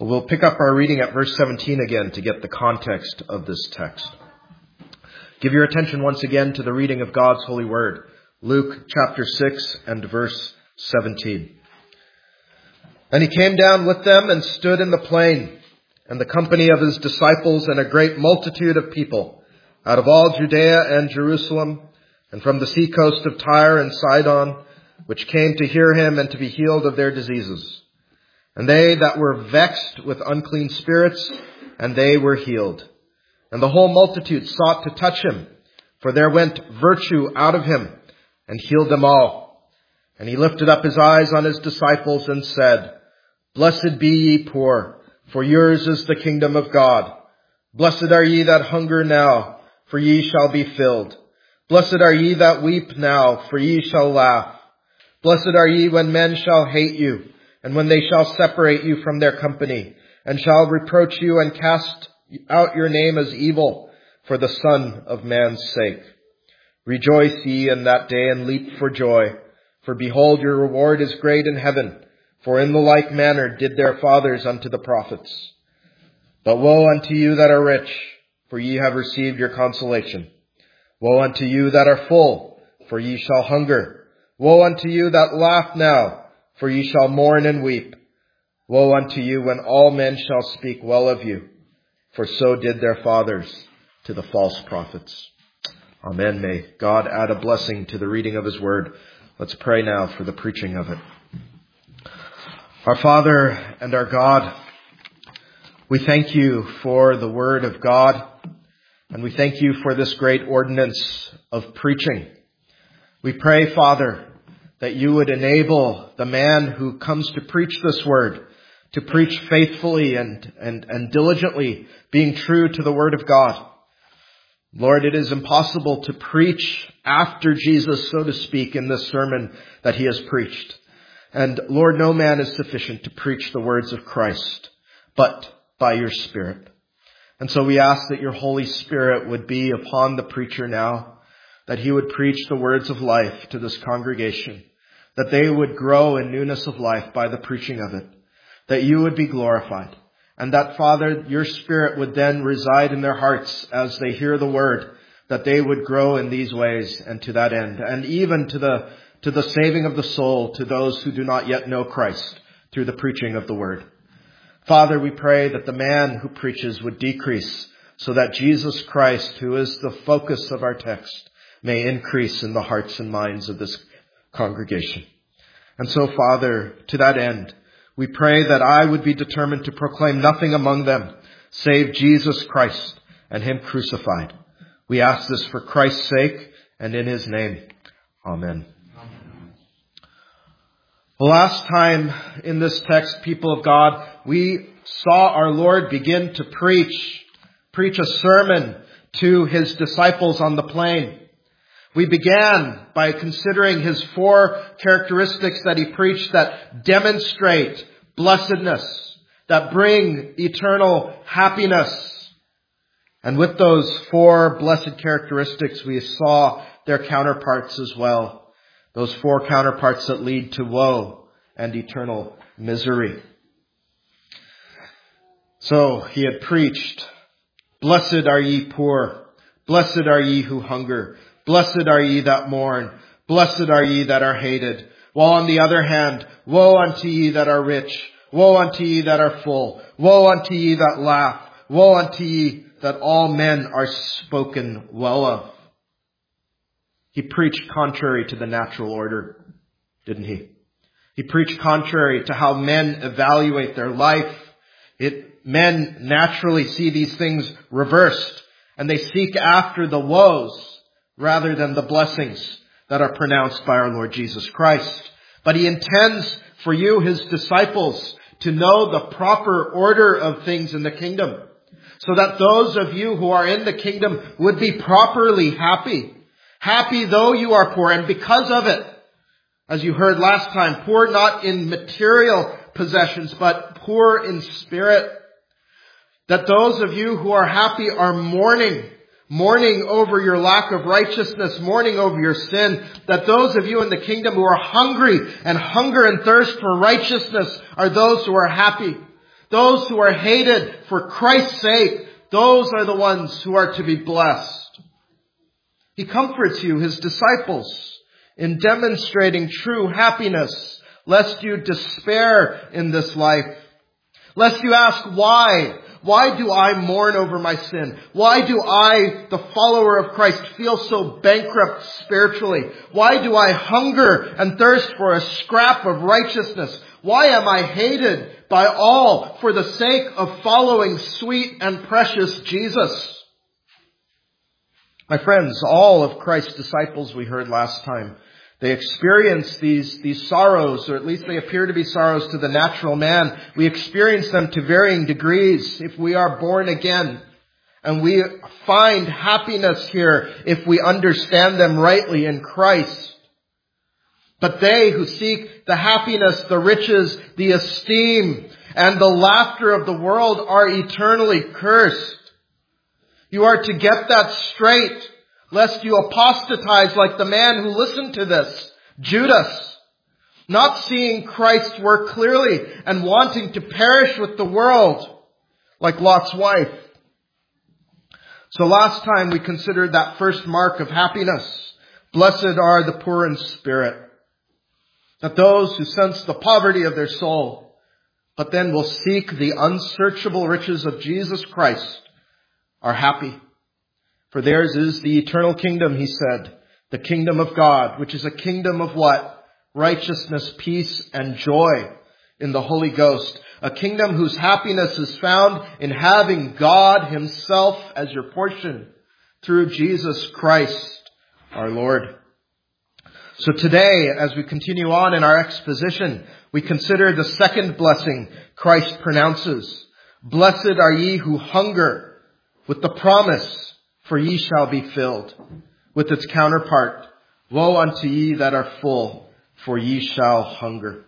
We'll pick up our reading at verse 17 again to get the context of this text. Give your attention once again to the reading of God's holy word. Luke chapter 6 and verse 17. And he came down with them and stood in the plain, and the company of his disciples and a great multitude of people, out of all Judea and Jerusalem, and from the seacoast of Tyre and Sidon, which came to hear him and to be healed of their diseases. And they that were vexed with unclean spirits, and they were healed. And the whole multitude sought to touch him, for there went virtue out of him, and healed them all. And he lifted up his eyes on his disciples and said, Blessed be ye poor, for yours is the kingdom of God. Blessed are ye that hunger now, for ye shall be filled. Blessed are ye that weep now, for ye shall laugh. Blessed are ye when men shall hate you, and when they shall separate you from their company, and shall reproach you and cast out your name as evil for the Son of Man's sake. Rejoice ye in that day and leap for joy, for behold, your reward is great in heaven, for in the like manner did their fathers unto the prophets. But woe unto you that are rich, for ye have received your consolation. Woe unto you that are full, for ye shall hunger. Woe unto you that laugh now, for ye shall mourn and weep. Woe unto you when all men shall speak well of you, for so did their fathers to the false prophets. Amen. May God add a blessing to the reading of his word. Let's pray now for the preaching of it. Our Father and our God, we thank you for the word of God, and we thank you for this great ordinance of preaching. We pray, Father, that you would enable the man who comes to preach this word to preach faithfully and diligently, being true to the word of God. Lord, it is impossible to preach after Jesus, so to speak, in this sermon that he has preached. And Lord, no man is sufficient to preach the words of Christ, but by your Spirit. And so we ask that your Holy Spirit would be upon the preacher now, that he would preach the words of life to this congregation, that they would grow in newness of life by the preaching of it, that you would be glorified, and that, Father, your Spirit would then reside in their hearts as they hear the word, that they would grow in these ways and to that end, and even to the saving of the soul to those who do not yet know Christ through the preaching of the word. Father, we pray that the man who preaches would decrease so that Jesus Christ, who is the focus of our text, may increase in the hearts and minds of this congregation. And so, Father, to that end, we pray that I would be determined to proclaim nothing among them save Jesus Christ and him crucified. We ask this for Christ's sake and in his name. Amen. The last time in this text, people of God, we saw our Lord begin to preach a sermon to his disciples on the plain. We began by considering his 4 characteristics that he preached that demonstrate blessedness, that bring eternal happiness. And with those 4 blessed characteristics, we saw their counterparts as well. Those 4 counterparts that lead to woe and eternal misery. So he had preached, Blessed are ye poor, blessed are ye who hunger, blessed are ye that mourn, blessed are ye that are hated. While on the other hand, woe unto ye that are rich, woe unto ye that are full, woe unto ye that laugh, woe unto ye that all men are spoken well of. He preached contrary to the natural order, didn't he? He preached contrary to how men evaluate their life. Men naturally see these things reversed, and they seek after the woes rather than the blessings that are pronounced by our Lord Jesus Christ. But he intends for you, his disciples, to know the proper order of things in the kingdom, so that those of you who are in the kingdom would be properly happy. Happy though you are poor, and because of it, as you heard last time, poor not in material possessions, but poor in spirit. That those of you who are happy are mourning over your lack of righteousness, mourning over your sin. That those of you in the kingdom who are hungry and hunger and thirst for righteousness are those who are happy. Those who are hated for Christ's sake, those are the ones who are to be blessed. He comforts you, his disciples, in demonstrating true happiness, lest you despair in this life. Lest you ask, why? Why do I mourn over my sin? Why do I, the follower of Christ, feel so bankrupt spiritually? Why do I hunger and thirst for a scrap of righteousness? Why am I hated by all for the sake of following sweet and precious Jesus? My friends, all of Christ's disciples, we heard last time, they experience these sorrows, or at least they appear to be sorrows to the natural man. We experience them to varying degrees if we are born again. And we find happiness here if we understand them rightly in Christ. But they who seek the happiness, the riches, the esteem, and the laughter of the world are eternally cursed. You are to get that straight, lest you apostatize like the man who listened to this, Judas, not seeing Christ's work clearly and wanting to perish with the world like Lot's wife. So last time we considered that first mark of happiness. Blessed are the poor in spirit. That those who sense the poverty of their soul, but then will seek the unsearchable riches of Jesus Christ, are happy. For theirs is the eternal kingdom, he said, the kingdom of God, which is a kingdom of what? Righteousness, peace, and joy in the Holy Ghost. A kingdom whose happiness is found in having God himself as your portion through Jesus Christ, our Lord. So today, as we continue on in our exposition, we consider the second blessing Christ pronounces. Blessed are ye who hunger, with the promise, for ye shall be filled. With its counterpart, woe unto ye that are full, for ye shall hunger.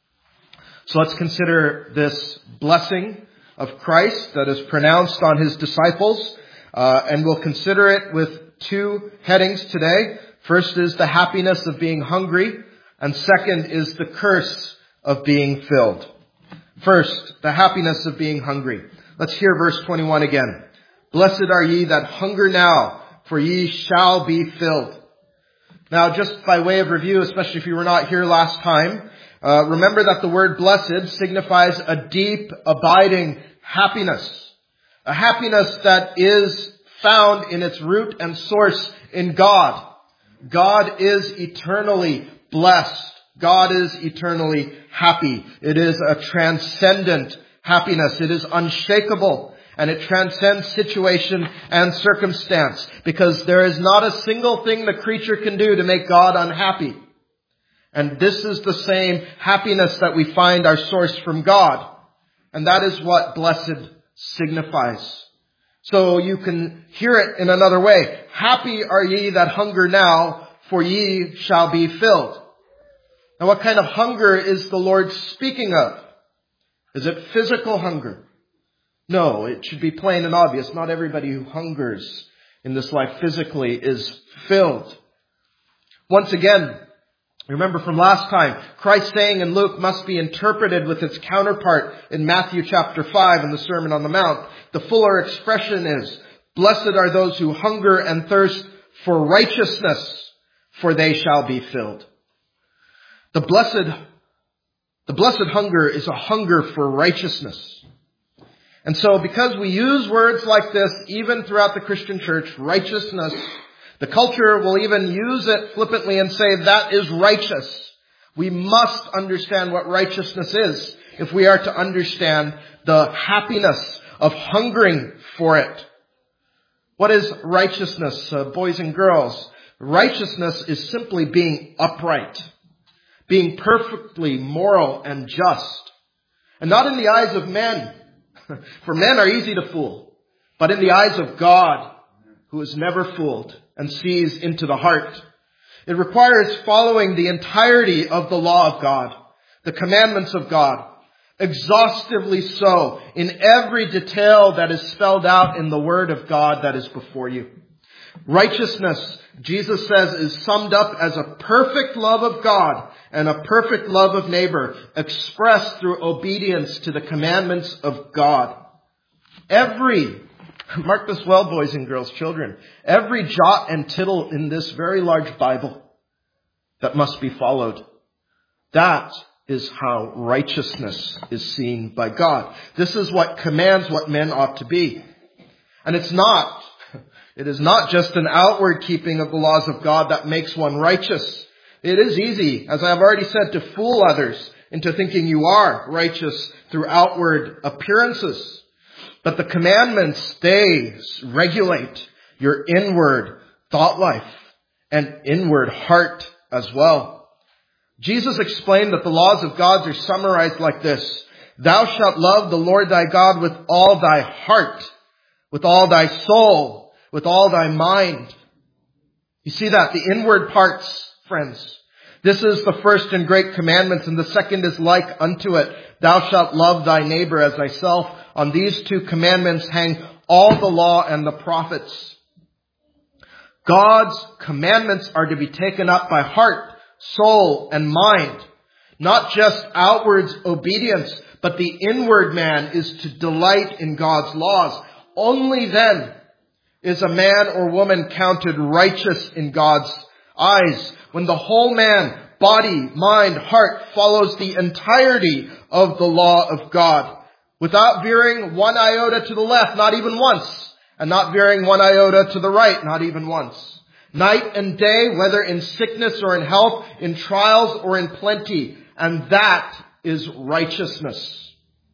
So let's consider this blessing of Christ that is pronounced on his disciples. And we'll consider it with two headings today. First is the happiness of being hungry, and second is the curse of being filled. First, the happiness of being hungry. Let's hear verse 21 again. Blessed are ye that hunger now, for ye shall be filled. Now, just by way of review, especially if you were not here last time, remember that the word blessed signifies a deep, abiding happiness. A happiness that is found in its root and source in God. God is eternally blessed. God is eternally happy. It is a transcendent happiness. It is unshakable. And it transcends situation and circumstance, because there is not a single thing the creature can do to make God unhappy. And this is the same happiness that we find our source from God. And that is what blessed signifies. So you can hear it in another way. Happy are ye that hunger now, for ye shall be filled. Now, what kind of hunger is the Lord speaking of? Is it physical hunger? No, it should be plain and obvious. Not everybody who hungers in this life physically is filled. Once again, remember from last time, Christ's saying in Luke must be interpreted with its counterpart in Matthew chapter 5 in the Sermon on the Mount. The fuller expression is, blessed are those who hunger and thirst for righteousness, for they shall be filled. The blessed hunger is a hunger for righteousness. And so because we use words like this even throughout the Christian church, righteousness, the culture will even use it flippantly and say that is righteous. We must understand what righteousness is if we are to understand the happiness of hungering for it. What is righteousness, boys and girls? Righteousness is simply being upright, being perfectly moral and just, and not in the eyes of men. For men are easy to fool, but in the eyes of God, who is never fooled and sees into the heart. It requires following the entirety of the law of God, the commandments of God, exhaustively so, in every detail that is spelled out in the Word of God that is before you. Righteousness, Jesus says, is summed up as a perfect love of God and a perfect love of neighbor expressed through obedience to the commandments of God. Mark this well, boys and girls, children, every jot and tittle in this very large Bible that must be followed. That is how righteousness is seen by God. This is what commands what men ought to be. And it is not just an outward keeping of the laws of God that makes one righteous. It is easy, as I have already said, to fool others into thinking you are righteous through outward appearances. But the commandments, they regulate your inward thought life and inward heart as well. Jesus explained that the laws of God are summarized like this. Thou shalt love the Lord thy God with all thy heart, with all thy soul, with all thy mind. You see that? The inward parts, friends. This is the first and great commandment, and the second is like unto it. Thou shalt love thy neighbor as thyself. On these two commandments hang all the law and the prophets. God's commandments are to be taken up by heart, soul, and mind. Not just outward obedience, but the inward man is to delight in God's laws. Only then is a man or woman counted righteous in God's eyes. When the whole man, body, mind, heart follows the entirety of the law of God, without veering one iota to the left, not even once, and not veering one iota to the right, not even once. Night and day, whether in sickness or in health, in trials or in plenty. And that is righteousness.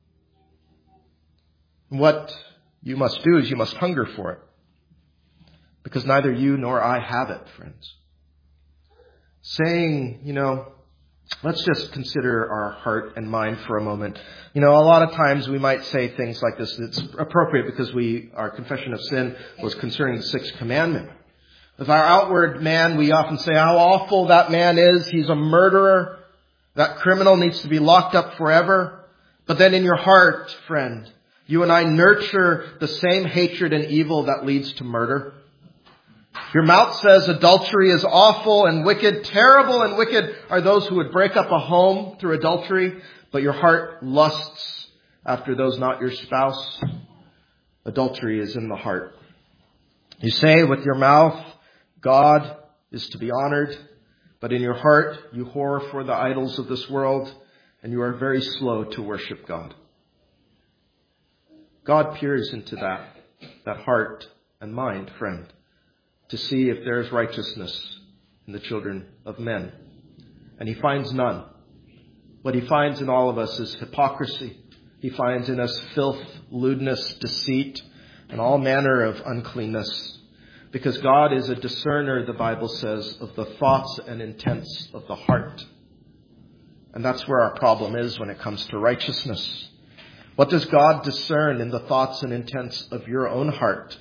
What you must do is you must hunger for it. Because neither you nor I have it, friends. Saying, let's just consider our heart and mind for a moment. A lot of times we might say things like this. It's appropriate because our confession of sin was concerning the sixth commandment. With our outward man, we often say how awful that man is. He's a murderer. That criminal needs to be locked up forever. But then in your heart, friend, you and I nurture the same hatred and evil that leads to murder. Your mouth says adultery is awful and wicked. Terrible and wicked are those who would break up a home through adultery. But your heart lusts after those not your spouse. Adultery is in the heart. You say with your mouth, God is to be honored. But in your heart, you whore for the idols of this world. And you are very slow to worship God. God peers into that heart and mind, friend, to see if there is righteousness in the children of men. And he finds none. What he finds in all of us is hypocrisy. He finds in us filth, lewdness, deceit, and all manner of uncleanness. Because God is a discerner, the Bible says, of the thoughts and intents of the heart. And that's where our problem is when it comes to righteousness. What does God discern in the thoughts and intents of your own heart?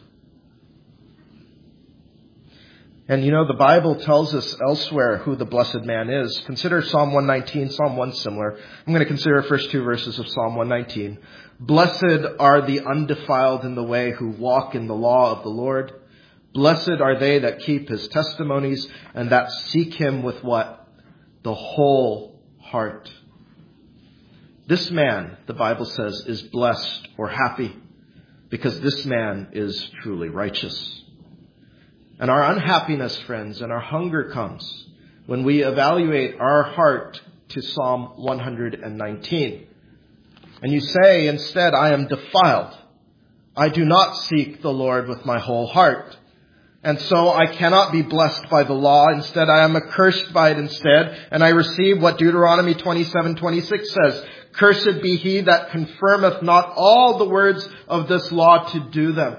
And the Bible tells us elsewhere who the blessed man is. Consider Psalm 119, Psalm 1 similar. I'm going to consider the first two verses of Psalm 119. Blessed are the undefiled in the way who walk in the law of the Lord. Blessed are they that keep his testimonies and that seek him with what? The whole heart. This man, the Bible says, is blessed or happy because this man is truly righteous. And our unhappiness, friends, and our hunger comes when we evaluate our heart to Psalm 119. And you say instead, I am defiled. I do not seek the Lord with my whole heart. And so I cannot be blessed by the law. Instead, I am accursed by it instead. And I receive what Deuteronomy 27:26 says. Cursed be he that confirmeth not all the words of this law to do them.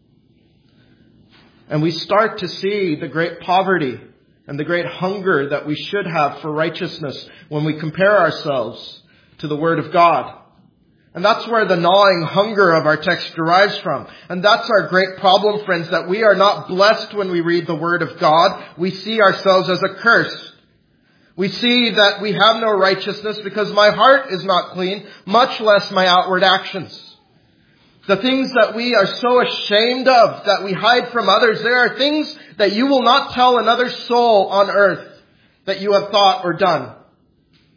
And we start to see the great poverty and the great hunger that we should have for righteousness when we compare ourselves to the Word of God. And that's where the gnawing hunger of our text derives from. And that's our great problem, friends, that we are not blessed when we read the Word of God. We see ourselves as accursed. We see that we have no righteousness because my heart is not clean, much less my outward actions. The things that we are so ashamed of, that we hide from others, there are things that you will not tell another soul on earth that you have thought or done.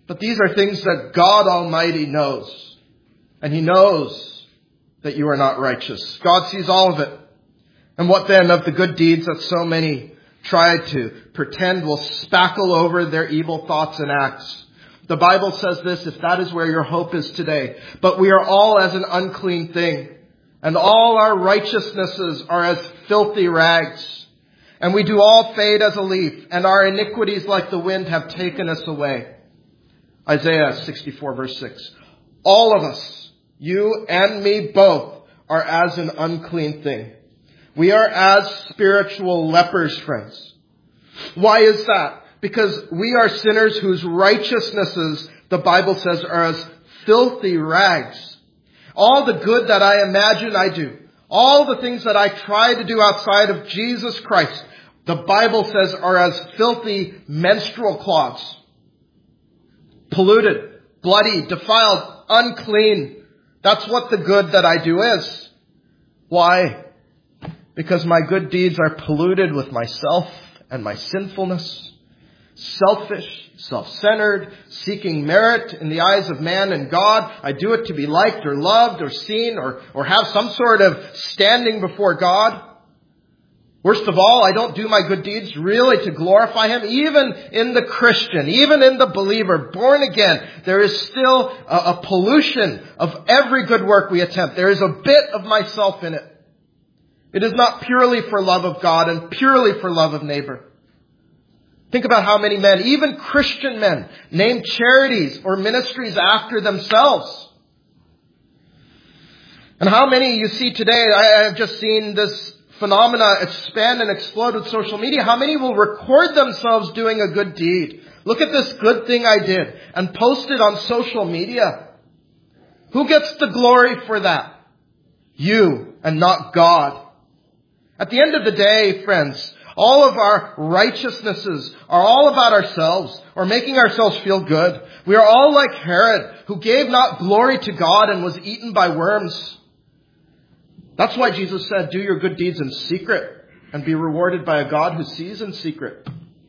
But these are things that God Almighty knows. And He knows that you are not righteous. God sees all of it. And what then of the good deeds that so many try to pretend will spackle over their evil thoughts and acts? The Bible says this, if that is where your hope is today. But we are all as an unclean thing, and all our righteousnesses are as filthy rags. And we do all fade as a leaf, and our iniquities like the wind have taken us away. Isaiah 64 verse 6. All of us, you and me both, are as an unclean thing. We are as spiritual lepers, friends. Why is that? Because we are sinners whose righteousnesses, the Bible says, are as filthy rags. All the good that I imagine I do, all the things that I try to do outside of Jesus Christ, the Bible says are as filthy menstrual cloths. Polluted, bloody, defiled, unclean. That's what the good that I do is. Why? Because my good deeds are polluted with myself and my sinfulness. Selfish, self-centered, seeking merit in the eyes of man and God. I do it to be liked or loved or seen or have some sort of standing before God. Worst of all, I don't do my good deeds really to glorify Him. Even in the Christian, even in the believer, born again, there is still a pollution of every good work we attempt. There is a bit of myself in it. It is not purely for love of God and purely for love of neighbor. Think about how many men, even Christian men, name charities or ministries after themselves. And how many you see today, I have just seen this phenomena expand and explode with social media. How many will record themselves doing a good deed? Look at this good thing I did and post it on social media. Who gets the glory for that? You and not God. At the end of the day, friends, all of our righteousnesses are all about ourselves or making ourselves feel good. We are all like Herod, who gave not glory to God and was eaten by worms. That's why Jesus said, do your good deeds in secret and be rewarded by a God who sees in secret.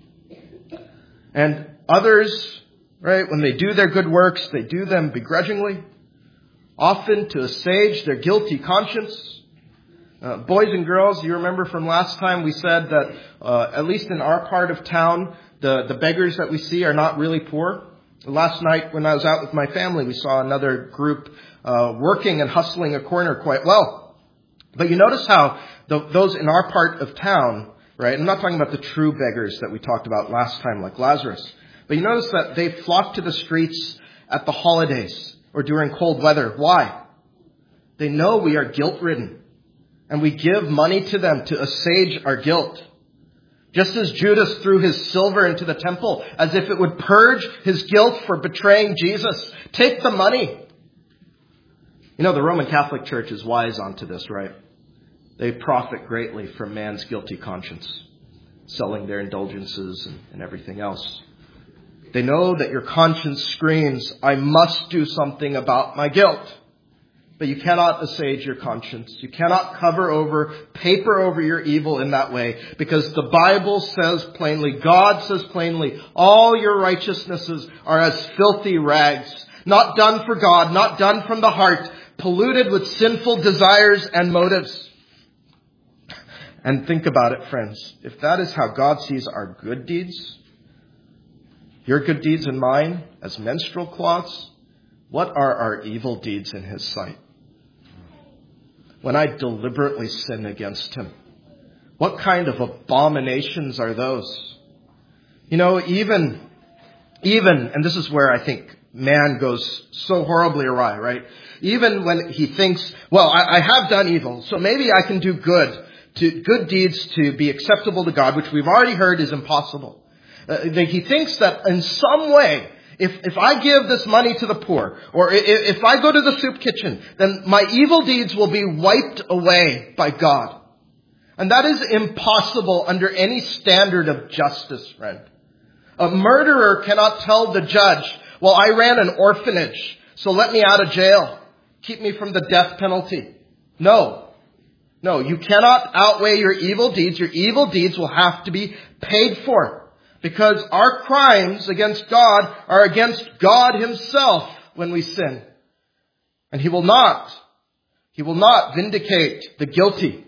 And others, right, when they do their good works, they do them begrudgingly, often to assuage their guilty conscience. Boys and girls, you remember from last time we said that at least in our part of town, the beggars that we see are not really poor. Last night when I was out with my family, we saw another group working and hustling a corner quite well. But you notice how those in our part of town, right, I'm not talking about the true beggars that we talked about last time like Lazarus, but you notice that they flock to the streets at the holidays or during cold weather. Why? They know we are guilt-ridden. And we give money to them to assuage our guilt. Just as Judas threw his silver into the temple as if it would purge his guilt for betraying Jesus. Take the money. You know, the Roman Catholic Church is wise onto this, right? They profit greatly from man's guilty conscience, selling their indulgences and everything else. They know that your conscience screams, I must do something about my guilt. But you cannot assuage your conscience. You cannot paper over your evil in that way. Because the Bible says plainly, God says plainly, all your righteousnesses are as filthy rags. Not done for God, not done from the heart, polluted with sinful desires and motives. And think about it, friends. If that is how God sees our good deeds, your good deeds and mine as menstrual cloths, what are our evil deeds in His sight? When I deliberately sin against Him, what kind of abominations are those? You know, even, and this is where I think man goes so horribly awry, right? Even when he thinks, well, I have done evil, so maybe I can do good deeds to be acceptable to God, which we've already heard is impossible. He thinks that in some way, if I give this money to the poor, or if I go to the soup kitchen, then my evil deeds will be wiped away by God. And that is impossible under any standard of justice, friend. A murderer cannot tell the judge, well, I ran an orphanage, so let me out of jail. Keep me from the death penalty. No, you cannot outweigh your evil deeds. Your evil deeds will have to be paid for. Because our crimes against God are against God himself when we sin. And he will not vindicate the guilty.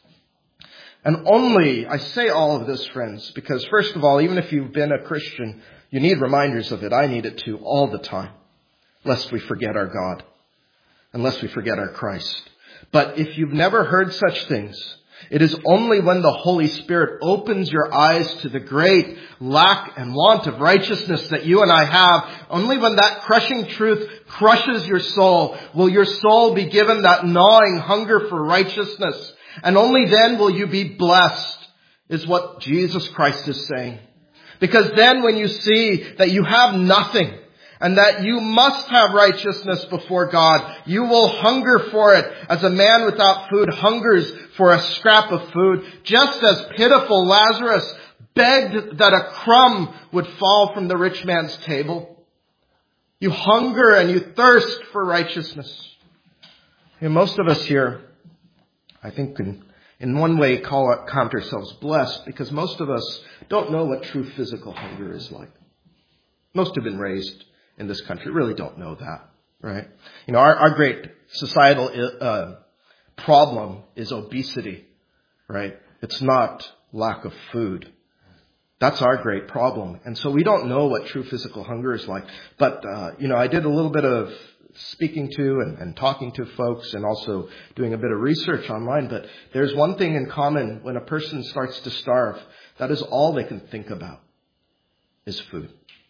And only, I say all of this, friends, because first of all, even if you've been a Christian, you need reminders of it. I need it too all the time, lest we forget our God, unless we forget our Christ. But if you've never heard such things, it is only when the Holy Spirit opens your eyes to the great lack and want of righteousness that you and I have, only when that crushing truth crushes your soul, will your soul be given that gnawing hunger for righteousness. And only then will you be blessed, is what Jesus Christ is saying. Because then when you see that you have nothing, and that you must have righteousness before God, you will hunger for it as a man without food hungers for a scrap of food, just as pitiful Lazarus begged that a crumb would fall from the rich man's table. You hunger and you thirst for righteousness. And most of us here, I think, in one way count ourselves blessed, because most of us don't know what true physical hunger is like. Most have been raised in this country really don't know that, right? You know, our great societal problem is obesity, right? It's not lack of food. That's our great problem. And so we don't know what true physical hunger is like. But, I did a little bit of speaking to and talking to folks and also doing a bit of research online. But there's one thing in common when a person starts to starve, that is all they can think about is food.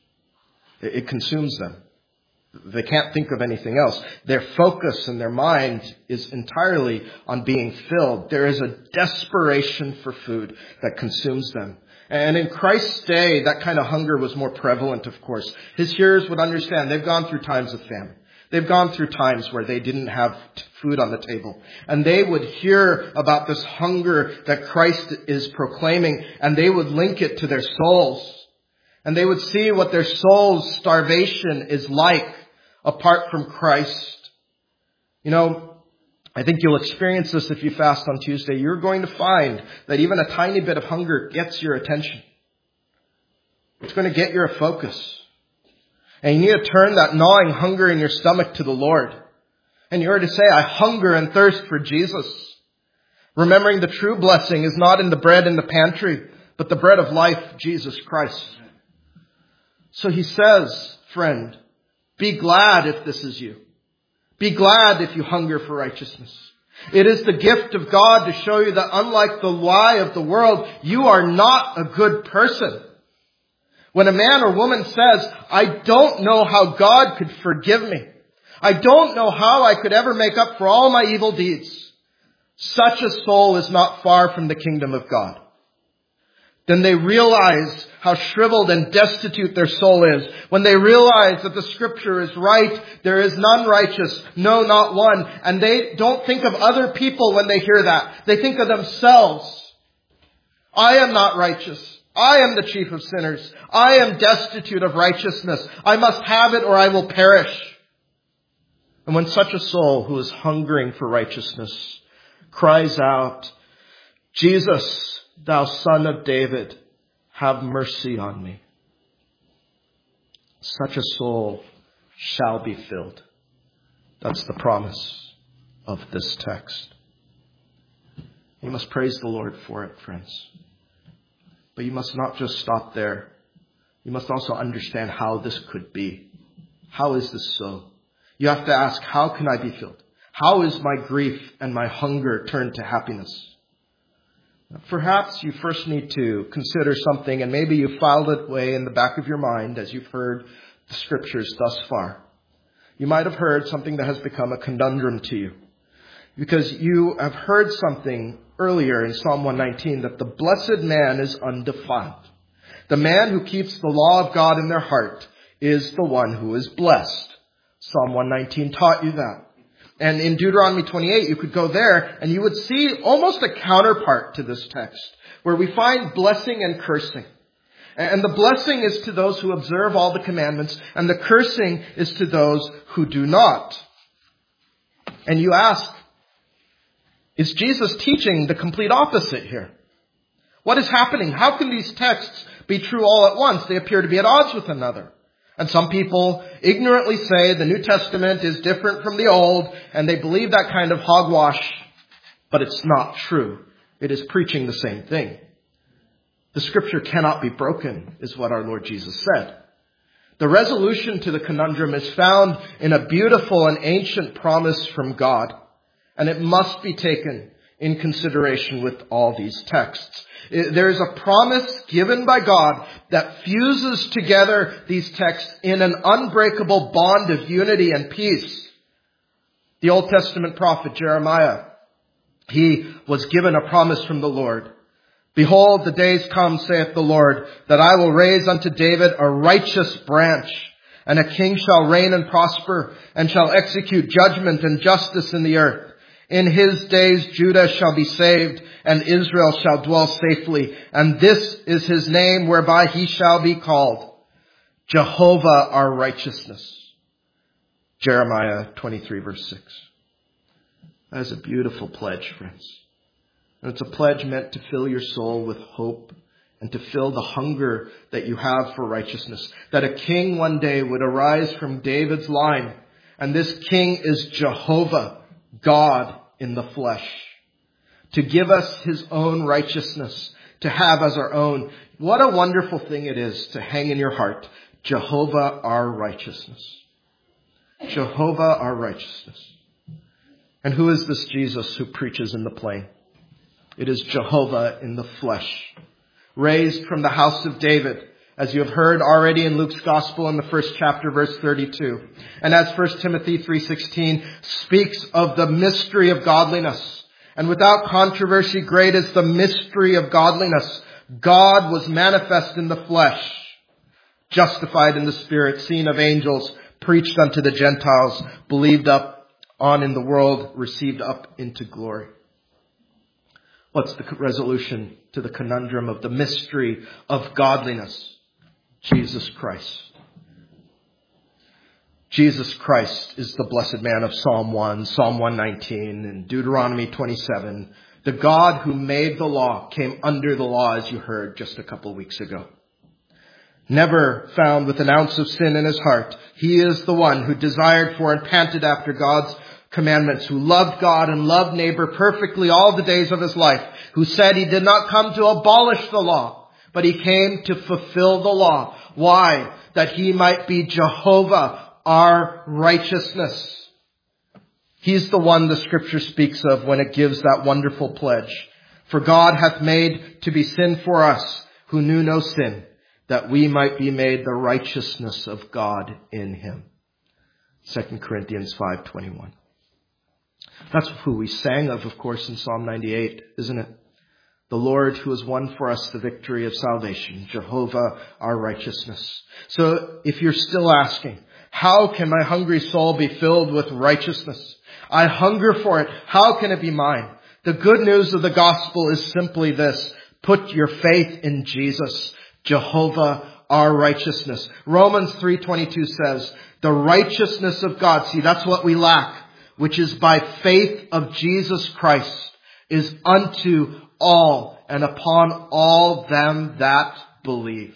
It consumes them. They can't think of anything else. Their focus and their mind is entirely on being filled. There is a desperation for food that consumes them. And in Christ's day, that kind of hunger was more prevalent, of course. His hearers would understand. They've gone through times of famine. They've gone through times where they didn't have food on the table. And they would hear about this hunger that Christ is proclaiming, and they would link it to their souls. And they would see what their soul's starvation is like apart from Christ. You know, I think you'll experience this if you fast on Tuesday. You're going to find that even a tiny bit of hunger gets your attention. It's going to get your focus. And you need to turn that gnawing hunger in your stomach to the Lord. And you are to say, I hunger and thirst for Jesus. Remembering the true blessing is not in the bread in the pantry, but the bread of life, Jesus Christ. So he says, friend, be glad if this is you. Be glad if you hunger for righteousness. It is the gift of God to show you that unlike the lie of the world, you are not a good person. When a man or woman says, I don't know how God could forgive me. I don't know how I could ever make up for all my evil deeds. Such a soul is not far from the kingdom of God. Then they realize how shriveled and destitute their soul is. When they realize that the scripture is right, there is none righteous, no, not one. And they don't think of other people when they hear that. They think of themselves. I am not righteous. I am the chief of sinners. I am destitute of righteousness. I must have it or I will perish. And when such a soul who is hungering for righteousness cries out, Jesus, thou Son of David, have mercy on me. Such a soul shall be filled. That's the promise of this text. You must praise the Lord for it, friends. But you must not just stop there. You must also understand how this could be. How is this so? You have to ask, how can I be filled? How is my grief and my hunger turned to happiness? Perhaps you first need to consider something, and maybe you filed it away in the back of your mind as you've heard the scriptures thus far. You might have heard something that has become a conundrum to you, because you have heard something earlier in Psalm 119 that the blessed man is undefiled. The man who keeps the law of God in their heart is the one who is blessed. Psalm 119 taught you that. And in Deuteronomy 28, you could go there and you would see almost a counterpart to this text, where we find blessing and cursing. And the blessing is to those who observe all the commandments, and the cursing is to those who do not. And you ask, is Jesus teaching the complete opposite here? What is happening? How can these texts be true all at once. They appear to be at odds with one another. And some people ignorantly say the New Testament is different from the Old, and they believe that kind of hogwash, but it's not true. It is preaching the same thing. The Scripture cannot be broken, is what our Lord Jesus said. The resolution to the conundrum is found in a beautiful and ancient promise from God, and it must be taken in consideration with all these texts. There is a promise given by God that fuses together these texts in an unbreakable bond of unity and peace. The Old Testament prophet Jeremiah, he was given a promise from the Lord. Behold, the days come, saith the Lord, that I will raise unto David a righteous branch, and a king shall reign and prosper, and shall execute judgment and justice in the earth. In his days Judah shall be saved, and Israel shall dwell safely. And this is his name whereby he shall be called, Jehovah our righteousness. Jeremiah 23 verse 6. That is a beautiful pledge, friends. And it's a pledge meant to fill your soul with hope and to fill the hunger that you have for righteousness. That a king one day would arise from David's line, and this king is Jehovah, God in the flesh, to give us his own righteousness, to have as our own. What a wonderful thing it is to hang in your heart, Jehovah our righteousness. Jehovah our righteousness. And who is this Jesus who preaches in the plain? It is Jehovah in the flesh, raised from the house of David, as you have heard already in Luke's Gospel in the first chapter, verse 32. And as 1 Timothy 3:16 speaks of the mystery of godliness. And without controversy, great is the mystery of godliness. God was manifest in the flesh, justified in the Spirit, seen of angels, preached unto the Gentiles, believed up on in the world, received up into glory. What's the resolution to the conundrum of the mystery of godliness? Jesus Christ. Jesus Christ is the blessed man of Psalm 1, Psalm 119, and Deuteronomy 27. The God who made the law came under the law, as you heard just a couple of weeks ago. Never found with an ounce of sin in his heart. He is the one who desired for and panted after God's commandments, who loved God and loved neighbor perfectly all the days of his life, who said he did not come to abolish the law, but he came to fulfill the law. Why? That he might be Jehovah, our righteousness. He's the one the Scripture speaks of when it gives that wonderful pledge. For God hath made to be sin for us, who knew no sin, that we might be made the righteousness of God in him. 2 Corinthians 5:21. That's who we sang of course, in Psalm 98, isn't it? The Lord who has won for us the victory of salvation, Jehovah our righteousness. So if you're still asking, how can my hungry soul be filled with righteousness? I hunger for it. How can it be mine? The good news of the gospel is simply this. Put your faith in Jesus, Jehovah our righteousness. Romans 3:22 says, the righteousness of God, see, that's what we lack, which is by faith of Jesus Christ, is unto all and upon all them that believe.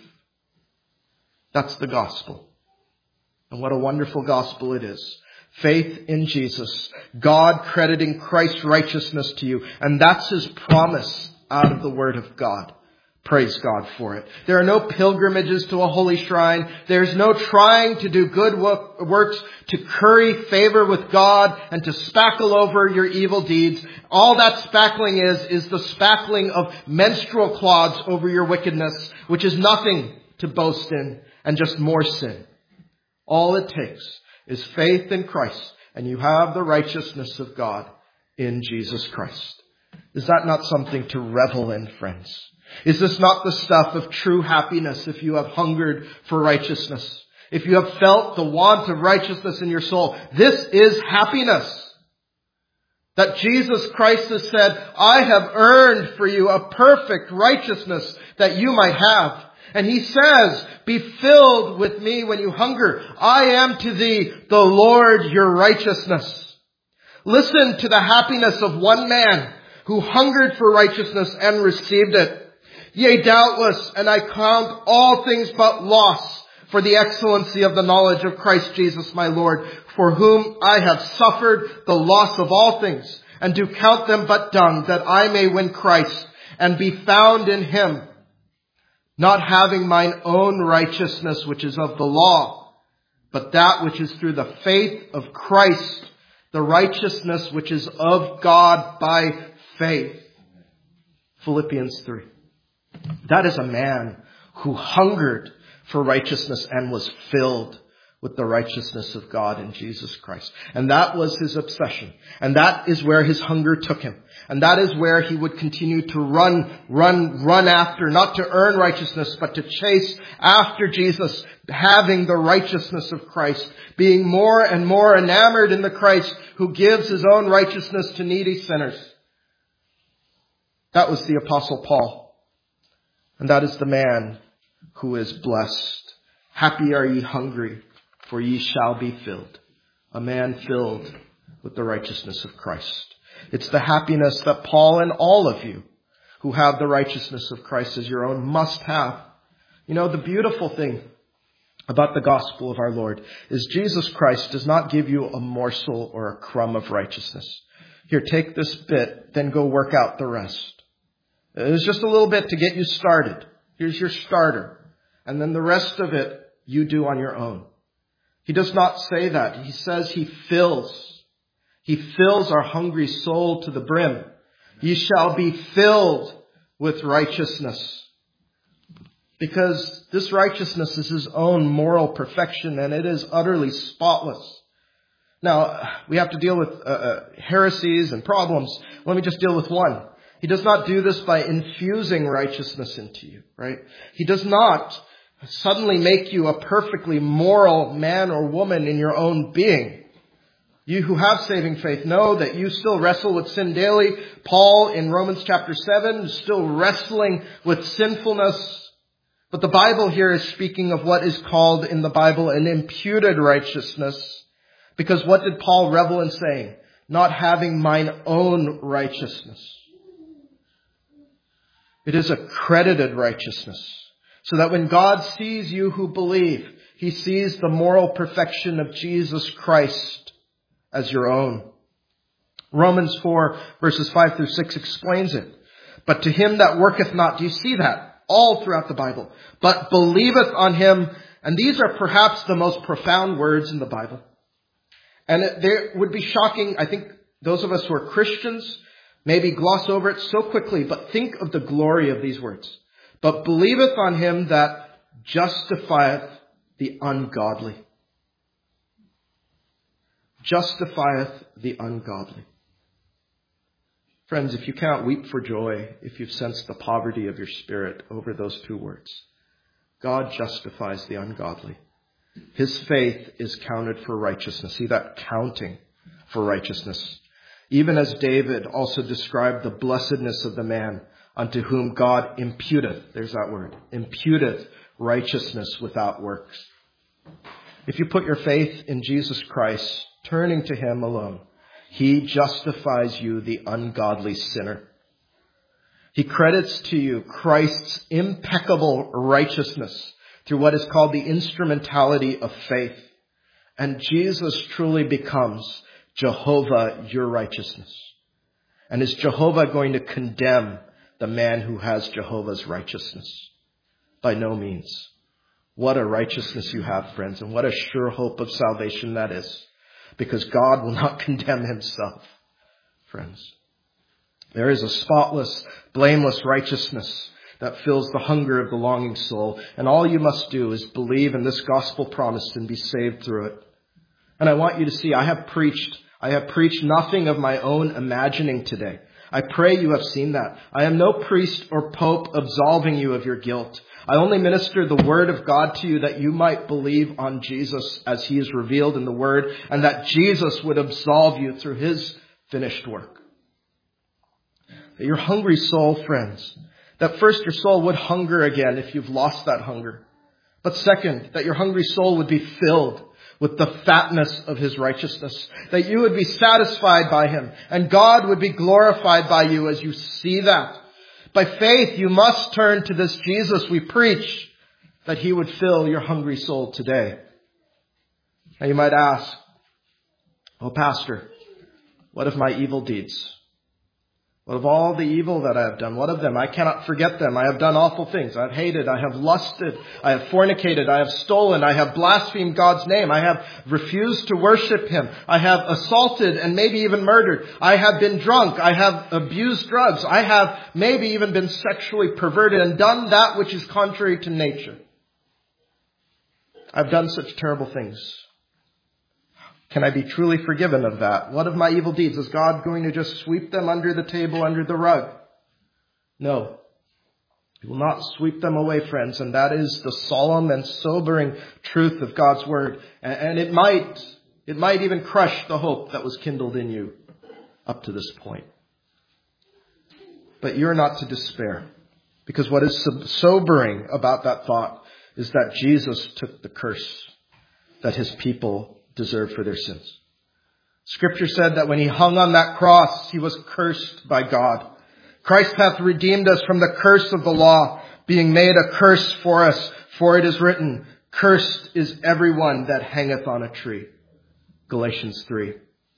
That's the gospel. And what a wonderful gospel it is. Faith in Jesus, God crediting Christ's righteousness to you. And that's his promise out of the Word of God. Praise God for it. There are no pilgrimages to a holy shrine. There's no trying to do good works to curry favor with God and to spackle over your evil deeds. All that spackling is the spackling of menstrual cloths over your wickedness, which is nothing to boast in and just more sin. All it takes is faith in Christ, and you have the righteousness of God in Jesus Christ. Is that not something to revel in, friends? Is this not the stuff of true happiness if you have hungered for righteousness? If you have felt the want of righteousness in your soul, this is happiness. That Jesus Christ has said, I have earned for you a perfect righteousness that you might have. And he says, be filled with me when you hunger. I am to thee, the Lord, your righteousness. Listen to the happiness of one man who hungered for righteousness and received it. Yea, doubtless, and I count all things but loss for the excellency of the knowledge of Christ Jesus my Lord, for whom I have suffered the loss of all things, and do count them but dung, that I may win Christ, and be found in him, not having mine own righteousness which is of the law, but that which is through the faith of Christ, the righteousness which is of God by faith. Philippians 3. That is a man who hungered for righteousness and was filled with the righteousness of God in Jesus Christ. And that was his obsession. And that is where his hunger took him. And that is where he would continue to run after, not to earn righteousness, but to chase after Jesus, having the righteousness of Christ, being more and more enamored in the Christ who gives his own righteousness to needy sinners. That was the Apostle Paul. And that is the man who is blessed. Happy are ye hungry, for ye shall be filled. A man filled with the righteousness of Christ. It's the happiness that Paul and all of you who have the righteousness of Christ as your own must have. You know, the beautiful thing about the gospel of our Lord is Jesus Christ does not give you a morsel or a crumb of righteousness. Here, take this bit, then go work out the rest. It's just a little bit to get you started. Here's your starter. And then the rest of it you do on your own. He does not say that. He says he fills. He fills our hungry soul to the brim. Ye shall be filled with righteousness. Because this righteousness is his own moral perfection, and it is utterly spotless. Now, we have to deal with heresies and problems. Let me just deal with one. He does not do this by infusing righteousness into you, right? He does not suddenly make you a perfectly moral man or woman in your own being. You who have saving faith know that you still wrestle with sin daily. Paul in Romans chapter 7 is still wrestling with sinfulness. But the Bible here is speaking of what is called in the Bible an imputed righteousness. Because what did Paul revel in saying? Not having mine own righteousness. It is a credited righteousness. So that when God sees you who believe, he sees the moral perfection of Jesus Christ as your own. Romans 4 verses 5 through 6 explains it. But to him that worketh not, do you see that? All throughout the Bible. But believeth on him, and these are perhaps the most profound words in the Bible. And they would be shocking, I think those of us who are Christians maybe gloss over it so quickly, but think of the glory of these words. But believeth on him that justifieth the ungodly. Justifieth the ungodly. Friends, if you cannot weep for joy, if you've sensed the poverty of your spirit over those two words, God justifies the ungodly. His faith is counted for righteousness. See that? Counting for righteousness. Even as David also described the blessedness of the man unto whom God imputeth, there's that word, imputeth righteousness without works. If you put your faith in Jesus Christ, turning to him alone, he justifies you, the ungodly sinner. He credits to you Christ's impeccable righteousness through what is called the instrumentality of faith. And Jesus truly becomes Jehovah, your righteousness. And is Jehovah going to condemn the man who has Jehovah's righteousness? By no means. What a righteousness you have, friends, and what a sure hope of salvation that is. Because God will not condemn himself, friends. There is a spotless, blameless righteousness that fills the hunger of the longing soul. And all you must do is believe in this gospel promise and be saved through it. And I want you to see, I have preached nothing of my own imagining today. I pray you have seen that. I am no priest or pope absolving you of your guilt. I only minister the word of God to you that you might believe on Jesus as he is revealed in the word, and that Jesus would absolve you through his finished work. That your hungry soul, friends, that first your soul would hunger again if you've lost that hunger. But second, that your hungry soul would be filled with the fatness of his righteousness. That you would be satisfied by him and God would be glorified by you as you see that. By faith, you must turn to this Jesus we preach, that he would fill your hungry soul today. Now you might ask, "Oh, Pastor, what of my evil deeds? What of all the evil that I have done? What of them? I cannot forget them. I have done awful things. I have hated. I have lusted. I have fornicated. I have stolen. I have blasphemed God's name. I have refused to worship him. I have assaulted and maybe even murdered. I have been drunk. I have abused drugs. I have maybe even been sexually perverted and done that which is contrary to nature. I've done such terrible things. Can I be truly forgiven of that? What of my evil deeds? Is God going to just sweep them under the table, under the rug? No. He will not sweep them away, friends. And that is the solemn and sobering truth of God's word. And it might even crush the hope that was kindled in you up to this point. But you're not to despair. Because what is sobering about that thought is that Jesus took the curse that his people deserved for their sins. Scripture said that when he hung on that cross, he was cursed by God. Christ hath redeemed us from the curse of the law, being made a curse for us. For it is written, cursed is everyone that hangeth on a tree. Galatians 3.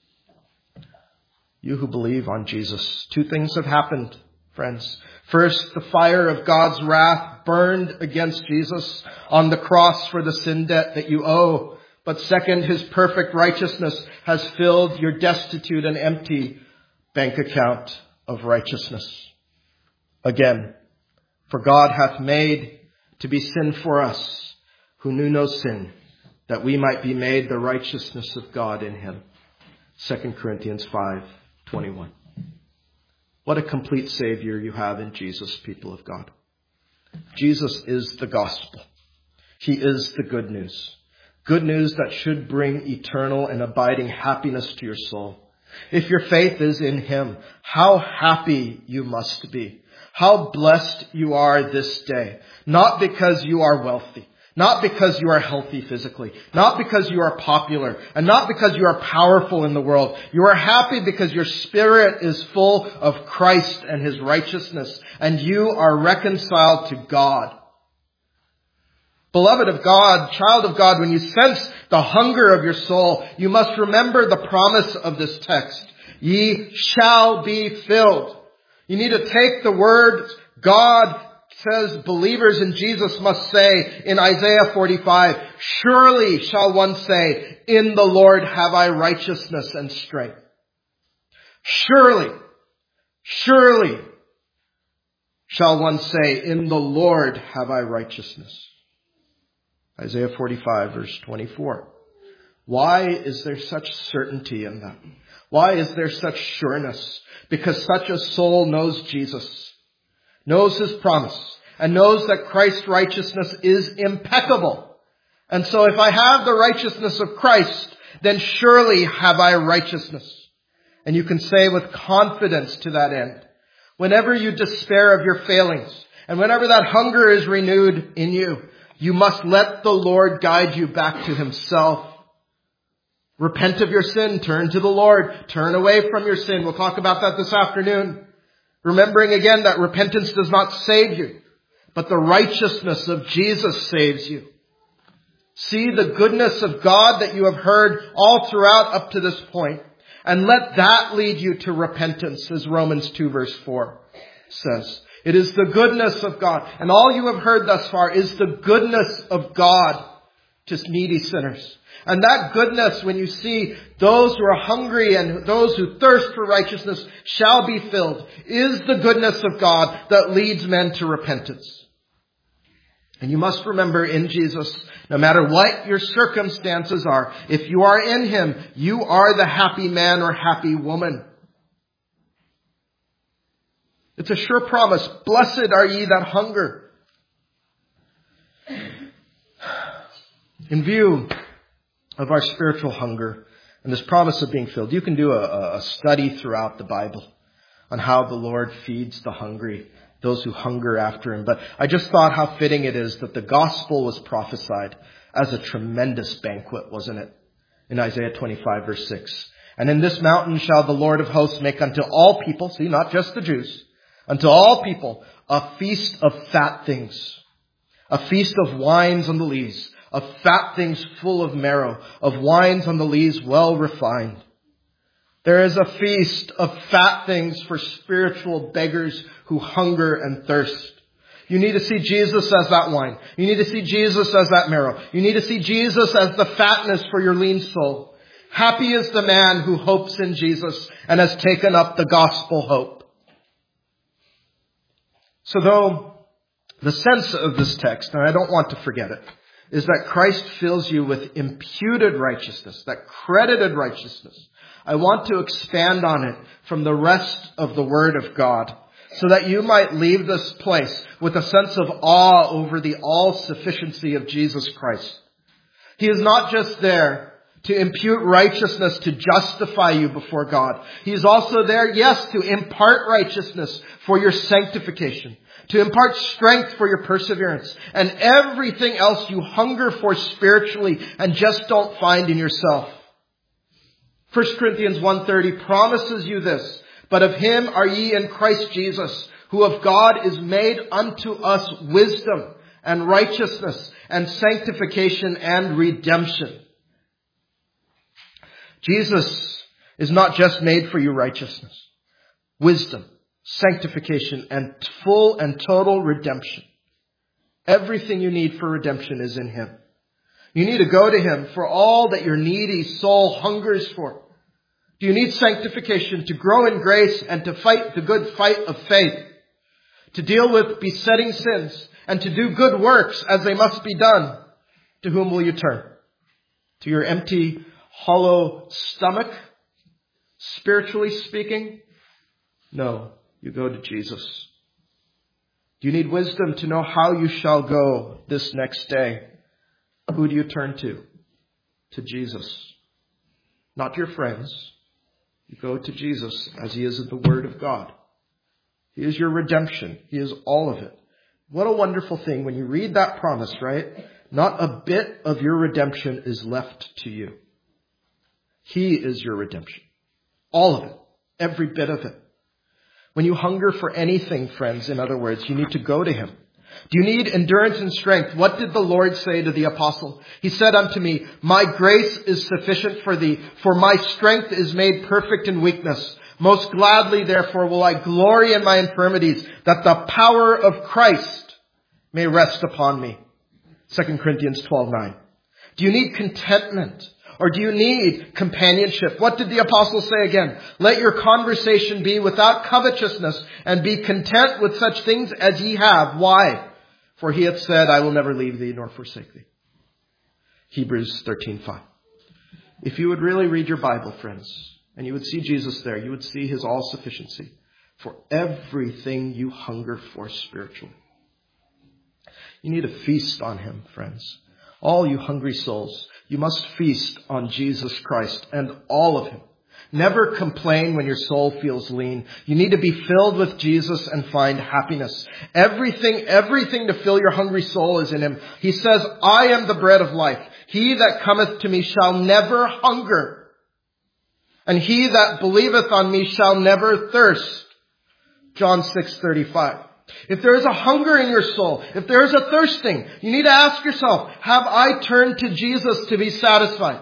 You who believe on Jesus, two things have happened, friends. First, the fire of God's wrath burned against Jesus on the cross for the sin debt that you owe. But second, his perfect righteousness has filled your destitute and empty bank account of righteousness. Again, for God hath made to be sin for us who knew no sin, that we might be made the righteousness of God in him. 2 Corinthians 5:21. What a complete Savior you have in Jesus, people of God. Jesus is the gospel. He is the good news. Good news that should bring eternal and abiding happiness to your soul. If your faith is in him, how happy you must be. How blessed you are this day. Not because you are wealthy. Not because you are healthy physically. Not because you are popular. And not because you are powerful in the world. You are happy because your spirit is full of Christ and his righteousness. And you are reconciled to God. Beloved of God, child of God, when you sense the hunger of your soul, you must remember the promise of this text. Ye shall be filled. You need to take the word God says believers in Jesus must say in Isaiah 45, surely shall one say, in the Lord have I righteousness and strength. Surely shall one say, in the Lord have I righteousness. Isaiah 45, verse 24. Why is there such certainty in that? Why is there such sureness? Because such a soul knows Jesus, knows his promise, and knows that Christ's righteousness is impeccable. And so if I have the righteousness of Christ, then surely have I righteousness. And you can say with confidence to that end, whenever you despair of your failings, and whenever that hunger is renewed in you, you must let the Lord guide you back to himself. Repent of your sin. Turn to the Lord. Turn away from your sin. We'll talk about that this afternoon. Remembering again that repentance does not save you, but the righteousness of Jesus saves you. See the goodness of God that you have heard all throughout up to this point, and let that lead you to repentance, as Romans 2 verse 4 says. It is the goodness of God. And all you have heard thus far is the goodness of God to needy sinners. And that goodness, when you see those who are hungry and those who thirst for righteousness shall be filled, is the goodness of God that leads men to repentance. And you must remember in Jesus, no matter what your circumstances are, if you are in him, you are the happy man or happy woman. It's a sure promise. Blessed are ye that hunger. In view of our spiritual hunger and this promise of being filled, you can do a study throughout the Bible on how the Lord feeds the hungry, those who hunger after him. But I just thought how fitting it is that the gospel was prophesied as a tremendous banquet, wasn't it? In Isaiah 25 verse 6. And in this mountain shall the Lord of hosts make unto all people, see, not just the Jews, Unto all people, a feast of fat things, a feast of wines on the lees, of fat things full of marrow, of wines on the lees well refined. There is a feast of fat things for spiritual beggars who hunger and thirst. You need to see Jesus as that wine. You need to see Jesus as that marrow. You need to see Jesus as the fatness for your lean soul. Happy is the man who hopes in Jesus and has taken up the gospel hope. So though the sense of this text, and I don't want to forget it, is that Christ fills you with imputed righteousness, that credited righteousness, I want to expand on it from the rest of the Word of God, so that you might leave this place with a sense of awe over the all-sufficiency of Jesus Christ. He is not just there to impute righteousness to justify you before God. He is also there, yes, to impart righteousness for your sanctification, to impart strength for your perseverance, and everything else you hunger for spiritually and just don't find in yourself. 1 Corinthians 1:30 promises you this, but of him are ye in Christ Jesus, who of God is made unto us wisdom and righteousness and sanctification and redemption. Jesus is not just made for you righteousness, wisdom, sanctification, and full and total redemption. Everything you need for redemption is in him. You need to go to him for all that your needy soul hungers for. Do you need sanctification to grow in grace and to fight the good fight of faith? To deal with besetting sins and to do good works as they must be done? To whom will you turn? To your empty, hollow stomach, spiritually speaking? No, you go to Jesus. Do you need wisdom to know how you shall go this next day? Who do you turn to? To Jesus. Not your friends. You go to Jesus as he is in the Word of God. He is your redemption. He is all of it. What a wonderful thing when you read that promise, right? Not a bit of your redemption is left to you. He is your redemption. All of it. Every bit of it. When you hunger for anything, friends, in other words, you need to go to him. Do you need endurance and strength? What did the Lord say to the apostle? He said unto me, my grace is sufficient for thee, for my strength is made perfect in weakness. Most gladly, therefore, will I glory in my infirmities, that the power of Christ may rest upon me. 2 Corinthians 12:9. Do you need contentment? Or do you need companionship? What did the apostle say again? Let your conversation be without covetousness, and be content with such things as ye have. Why? For he hath said, I will never leave thee nor forsake thee. Hebrews 13:5. If you would really read your Bible, friends, and you would see Jesus there, you would see his all-sufficiency for everything you hunger for spiritually. You need to feast on him, friends. All you hungry souls, you must feast on Jesus Christ and all of him. Never complain when your soul feels lean. You need to be filled with Jesus and find happiness. Everything to fill your hungry soul is in him. He says, I am the bread of life. He that cometh to me shall never hunger. And he that believeth on me shall never thirst. John 6:35. If there is a hunger in your soul, if there is a thirsting, you need to ask yourself, have I turned to Jesus to be satisfied?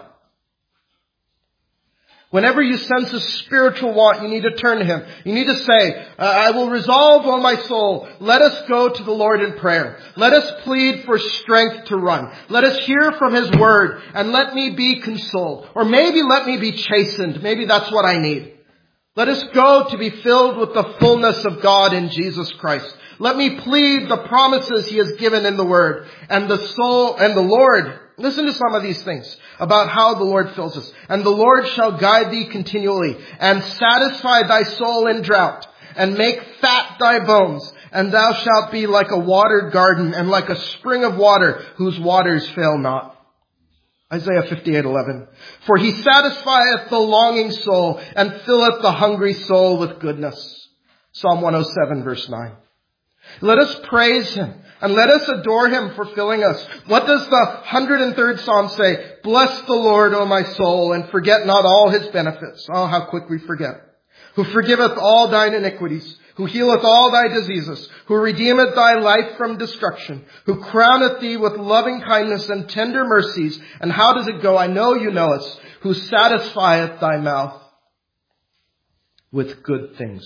Whenever you sense a spiritual want, you need to turn to him. You need to say, I will resolve, O my soul, let us go to the Lord in prayer. Let us plead for strength to run. Let us hear from his word, and let me be consoled. Or maybe let me be chastened. Maybe that's what I need. Let us go to be filled with the fullness of God in Jesus Christ. Let me plead the promises he has given in the word. And the soul and the Lord, listen to some of these things about how the Lord fills us. And the Lord shall guide thee continually, and satisfy thy soul in drought, and make fat thy bones. And thou shalt be like a watered garden, and like a spring of water, whose waters fail not. Isaiah 58:11. For he satisfieth the longing soul, and filleth the hungry soul with goodness. Psalm 107 verse 9. Let us praise him, and let us adore him for filling us. What does the 103rd Psalm say? Bless the Lord, O my soul, and forget not all his benefits. Oh, how quick we forget. who forgiveth all thine iniquities, who healeth all thy diseases, who redeemeth thy life from destruction, who crowneth thee with loving kindness and tender mercies. And how does it go? I know you know it. Who satisfieth thy mouth with good things.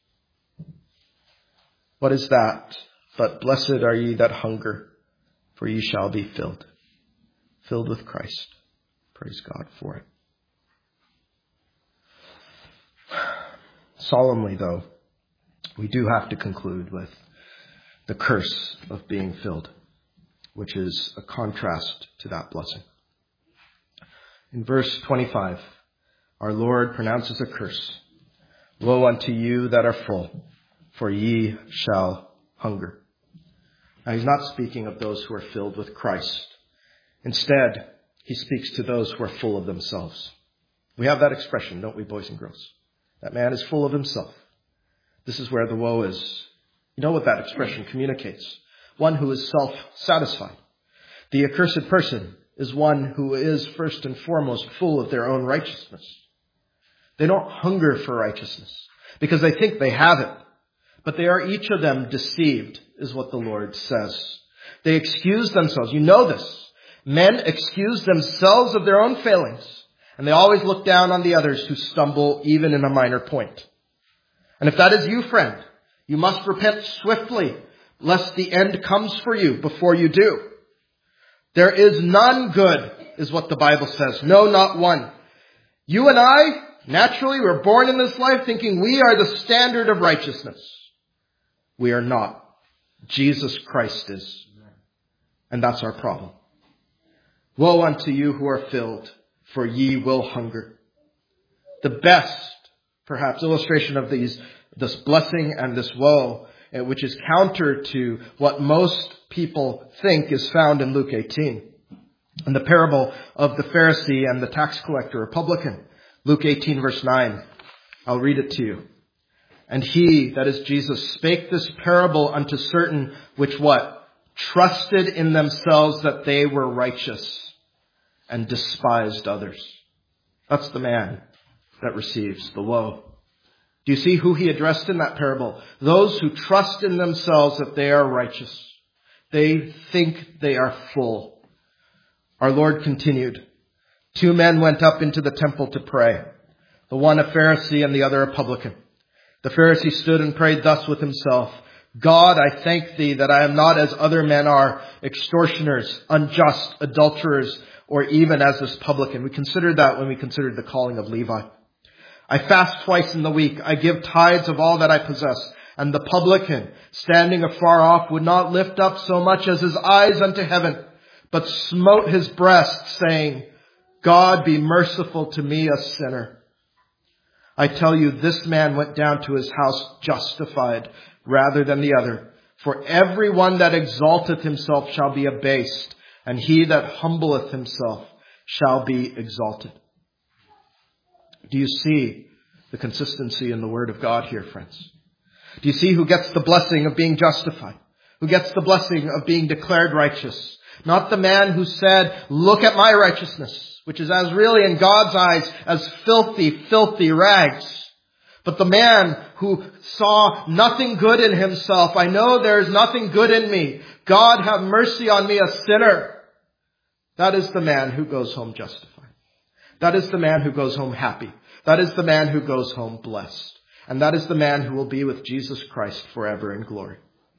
What is that? But blessed are ye that hunger, for ye shall be filled. Filled with Christ. Praise God for it. Solemnly, though, we do have to conclude with the curse of being filled, which is a contrast to that blessing. In verse 25, our Lord pronounces a curse. Woe unto you that are full, for ye shall hunger. Now, he's not speaking of those who are filled with Christ. Instead, he speaks to those who are full of themselves. We have that expression, don't we, boys and girls? That man is full of himself. This is where the woe is. You know what that expression communicates? One who is self-satisfied. The accursed person is one who is first and foremost full of their own righteousness. They don't hunger for righteousness because they think they have it. But they are each of them deceived, is what the Lord says. They excuse themselves. You know this. Men excuse themselves of their own failings. And they always look down on the others who stumble even in a minor point. And if that is you, friend, you must repent swiftly, lest the end comes for you before you do. There is none good, is what the Bible says. No, not one. You and I, naturally, were born in this life thinking we are the standard of righteousness. We are not. Jesus Christ is. And that's our problem. Woe unto you who are filled, for ye will hunger. The best, perhaps, illustration of this blessing and this woe, which is counter to what most people think, is found in Luke 18. In the parable of the Pharisee and the tax collector or publican. Luke 18 verse 9. I'll read it to you. And he, that is Jesus, spake this parable unto certain which what? Trusted in themselves that they were righteous and despised others. That's the man that receives the woe. Do you see who he addressed in that parable? Those who trust in themselves that they are righteous. They think they are full. Our Lord continued. 2 men went up into the temple to pray. The one a Pharisee and the other a publican. The Pharisee stood and prayed thus with himself. God, I thank thee that I am not as other men are, extortioners, unjust, adulterers, or even as this publican. We considered that when we considered the calling of Levi. I fast twice in the week. I give tithes of all that I possess. And the publican, standing afar off, would not lift up so much as his eyes unto heaven, but smote his breast, saying, God, be merciful to me, a sinner. I tell you, this man went down to his house justified rather than the other. For every one that exalteth himself shall be abased, and he that humbleth himself shall be exalted. Do you see the consistency in the Word of God here, friends? Do you see who gets the blessing of being justified? Who gets the blessing of being declared righteous? Not the man who said, look at my righteousness, which is as really in God's eyes as filthy, filthy rags. But the man who saw nothing good in himself, I know there is nothing good in me. God have mercy on me, a sinner. That is the man who goes home justified. That is the man who goes home happy. That is the man who goes home blessed. And that is the man who will be with Jesus Christ forever in glory.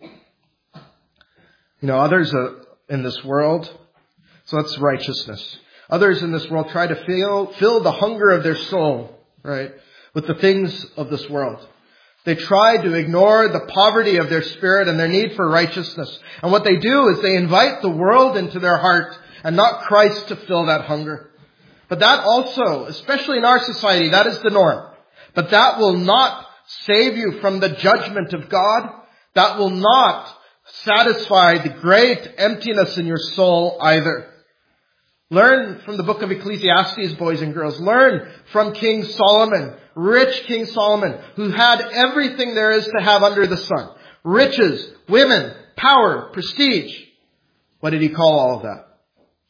You know, others in this world, so that's righteousness. Others in this world try to fill the hunger of their soul, right, with the things of this world. They try to ignore the poverty of their spirit and their need for righteousness. And what they do is they invite the world into their heart and not Christ to fill that hunger. But that also, especially in our society, that is the norm. But that will not save you from the judgment of God. That will not satisfy the great emptiness in your soul either. Learn from the book of Ecclesiastes, boys and girls. Learn from King Solomon, rich King Solomon, who had everything there is to have under the sun. Riches, women, power, prestige. What did he call all of that?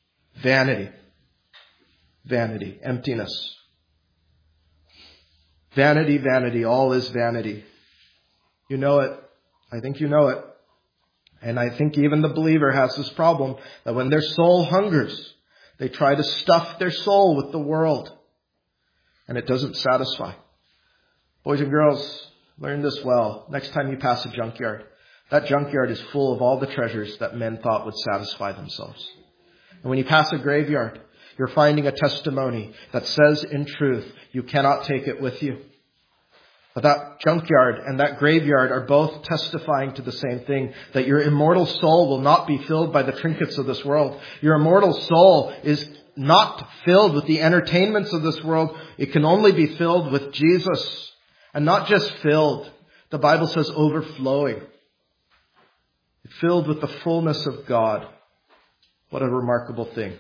Vanity. Vanity, emptiness. Vanity, vanity, all is vanity. You know it. I think you know it. And I think even the believer has this problem that when their soul hungers, they try to stuff their soul with the world. And it doesn't satisfy. Boys and girls, learn this well. Next time you pass a junkyard, that junkyard is full of all the treasures that men thought would satisfy themselves. And when you pass a graveyard, you're finding a testimony that says in truth, you cannot take it with you. But that junkyard and that graveyard are both testifying to the same thing, that your immortal soul will not be filled by the trinkets of this world. Your immortal soul is not filled with the entertainments of this world. It can only be filled with Jesus. And not just filled. The Bible says overflowing. Filled with the fullness of God. What a remarkable thing.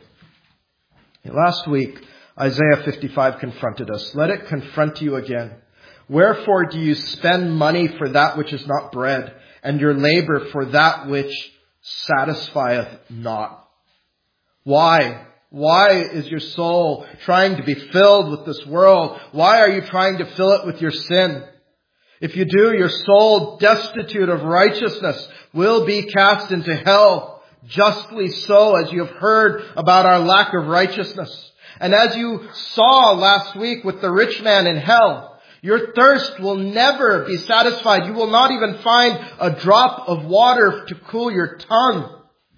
Last week, Isaiah 55 confronted us. Let it confront you again. Wherefore do you spend money for that which is not bread, and your labor for that which satisfieth not? Why? Why is your soul trying to be filled with this world? Why are you trying to fill it with your sin? If you do, your soul, destitute of righteousness, will be cast into hell. Justly so, as you have heard about our lack of righteousness. And as you saw last week with the rich man in hell, your thirst will never be satisfied. You will not even find a drop of water to cool your tongue.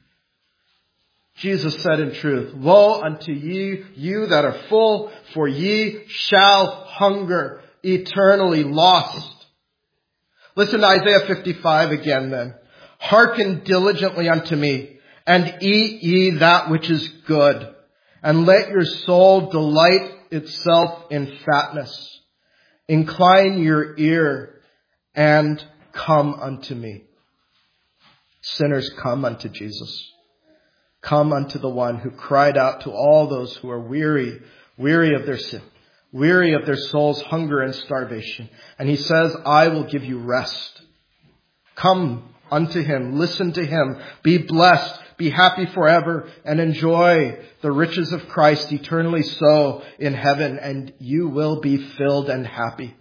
Jesus said in truth, woe unto ye, you that are full, for ye shall hunger, eternally lost. Listen to Isaiah 55 again then. Hearken diligently unto me, and eat ye that which is good, and let your soul delight itself in fatness. Incline your ear and come unto me. Sinners, come unto Jesus. Come unto the one who cried out to all those who are weary of their sin, weary of their soul's hunger and starvation. And he says, I will give you rest. Come unto him, listen to him, be blessed, be happy forever, and enjoy the riches of Christ eternally so in heaven, and you will be filled and happy.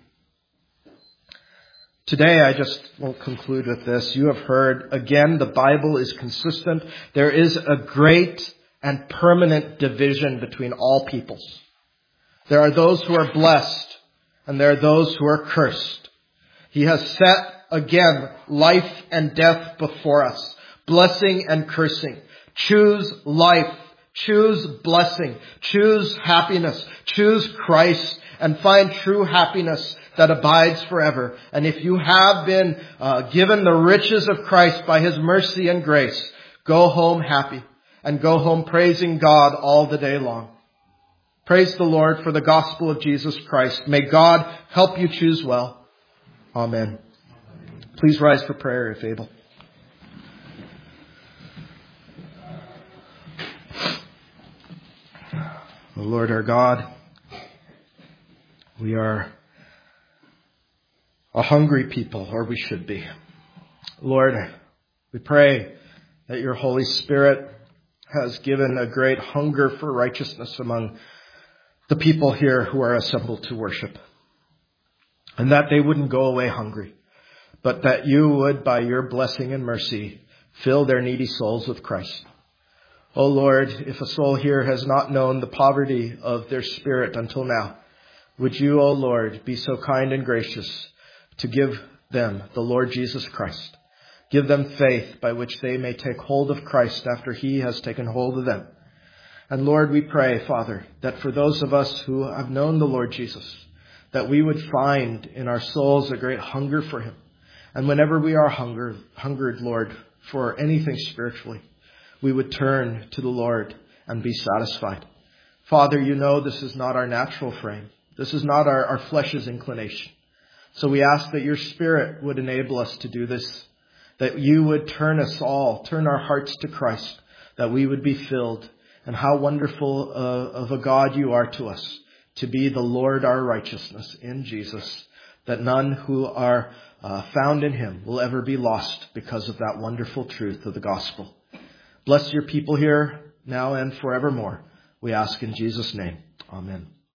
Today, I just will conclude with this. You have heard, again, the Bible is consistent. There is a great and permanent division between all peoples. There are those who are blessed, and there are those who are cursed. He has set, again, life and death before us. Blessing and cursing. Choose life. Choose blessing. Choose happiness. Choose Christ and find true happiness that abides forever. And if you have been given the riches of Christ by his mercy and grace, go home happy and go home praising God all the day long. Praise the Lord for the gospel of Jesus Christ. May God help you choose well. Amen. Please rise for prayer if able. O Lord our God, we are a hungry people, or we should be. Lord, we pray that your Holy Spirit has given a great hunger for righteousness among the people here who are assembled to worship. And that they wouldn't go away hungry, but that you would, by your blessing and mercy, fill their needy souls with Christ. O Lord, if a soul here has not known the poverty of their spirit until now, would you, O Lord, be so kind and gracious to give them the Lord Jesus Christ. Give them faith by which they may take hold of Christ after he has taken hold of them. And Lord, we pray, Father, that for those of us who have known the Lord Jesus, that we would find in our souls a great hunger for him. And whenever we are hungered, Lord, for anything spiritually, we would turn to the Lord and be satisfied. Father, you know this is not our natural frame. This is not our flesh's inclination. So we ask that your Spirit would enable us to do this, that you would turn our hearts to Christ, that we would be filled. And how wonderful of a God you are to us, to be the Lord our righteousness in Jesus, that none who are found in him will ever be lost because of that wonderful truth of the gospel. Bless your people here now and forevermore. We ask in Jesus' name. Amen.